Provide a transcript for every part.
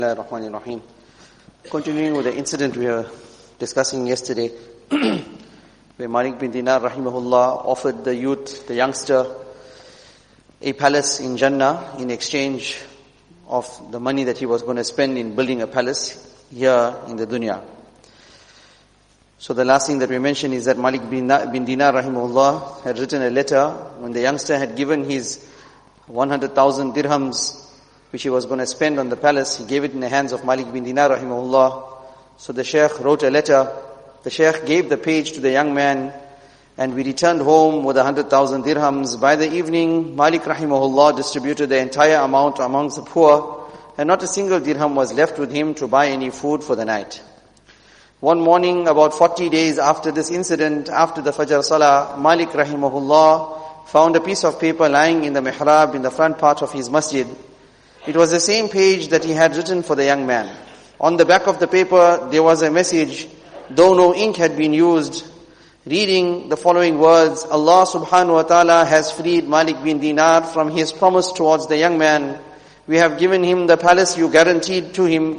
Bismillahirrahmanirrahim. Continuing with the incident we were discussing yesterday, where Malik bin Dinar rahimahullah offered the youth, the youngster, a palace in Jannah in exchange of the money that he was going to spend in building a palace here in the dunya. So the last thing that we mentioned is that Malik bin Dinar rahimahullah had written a letter when the youngster had given his 100,000 dirhams which he was going to spend on the palace. He gave it in the hands of Malik bin Dinar rahimahullah. So the Shaykh wrote a letter. The Shaykh gave the page to the young man, and we returned home with 100,000 dirhams. By the evening, Malik rahimahullah distributed the entire amount amongst the poor, and not a single dirham was left with him to buy any food for the night. One morning, about 40 days after this incident, after the Fajr Salah, Malik rahimahullah found a piece of paper lying in the mihrab in the front part of his masjid. It was the same page that he had written for the young man. On the back of the paper, there was a message, though no ink had been used, reading the following words: Allah subhanahu wa ta'ala has freed Malik bin Dinar from his promise towards the young man. We have given him the palace you guaranteed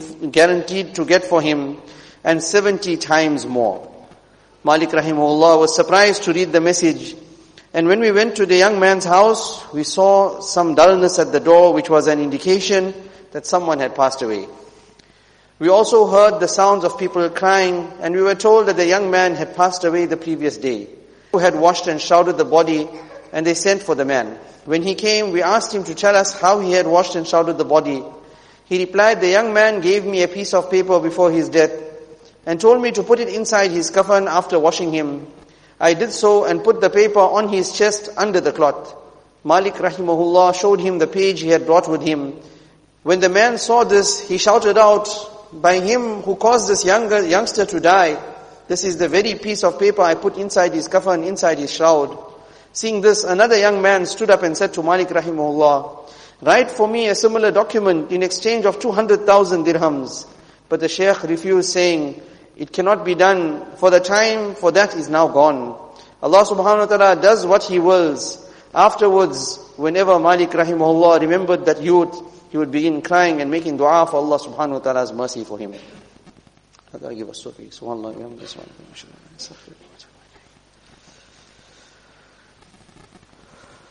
to get for him, and 70 times more. Malik rahimahullah was surprised to read the message. And when we went to the young man's house, we saw some dullness at the door, which was an indication that someone had passed away. We also heard the sounds of people crying, and we were told that the young man had passed away the previous day. Who had washed and shrouded the body, and they sent for the man. When he came, we asked him to tell us how he had washed and shrouded the body. He replied, the young man gave me a piece of paper before his death, and told me to put it inside his coffin after washing him. I did so and put the paper on his chest under the cloth. Malik rahimahullah showed him the page he had brought with him. When the man saw this, he shouted out, by him who caused this youngster to die, this is the very piece of paper I put inside his coffin, inside his shroud. Seeing this, another young man stood up and said to Malik rahimahullah, write for me a similar document in exchange of 200,000 dirhams. But the Shaykh refused, saying, it cannot be done, for the time for that is now gone. Allah subhanahu wa ta'ala does what He wills. Afterwards, whenever Malik rahimahullah remembered that youth, he would begin crying and making dua for Allah subhanahu wa ta'ala's mercy for him. Allah give us tawfiq. Subhanallah.